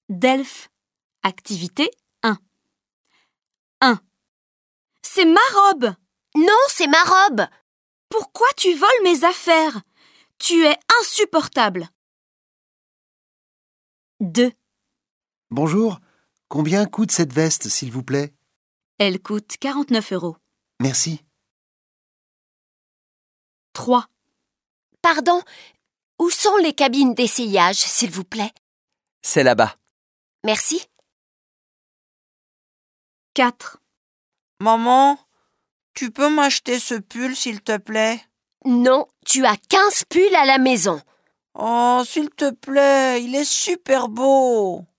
Delphes. Activité 1. 1. C'est ma robe! Non, c'est ma robe! Pourquoi tu voles mes affaires? Tu es insupportable. 2. Bonjour, combien coûte cette veste, s'il vous plaît? Elle coûte 49 €. Merci. 3. Pardon, où sont les cabines d'essayage, s'il vous plaît? C'est là-bas. Merci. 4. Maman, tu peux m'acheter ce pull, s'il te plaît? Non, tu as 15 pulls à la maison. Oh, s'il te plaît, il est super beau.